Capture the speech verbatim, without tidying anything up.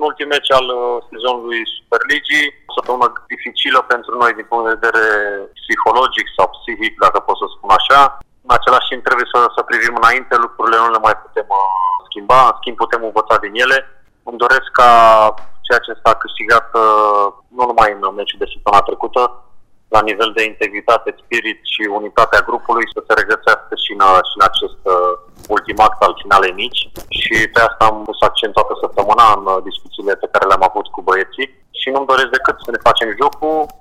un ultim meci al sezonului Superligii, o săptămână dificilă pentru noi din punct de vedere psihologic sau psihic, dacă pot să spun așa. În același timp trebuie să, să privim înainte, lucrurile nu le mai putem uh, schimba, în schimb putem învăța din ele. Îmi doresc ca ceea ce s-a câștigat uh, nu numai în meciul de săptămâna trecută, la nivel de integritate, spirit și unitatea grupului, să se regăsească și în, și în acest uh, ultim act al finalei mici. Și pe asta am pus accent toată săptămâna în uh, discuțiile pe care le-am avut cu băieții. Și nu-mi doresc decât să ne facem jocul,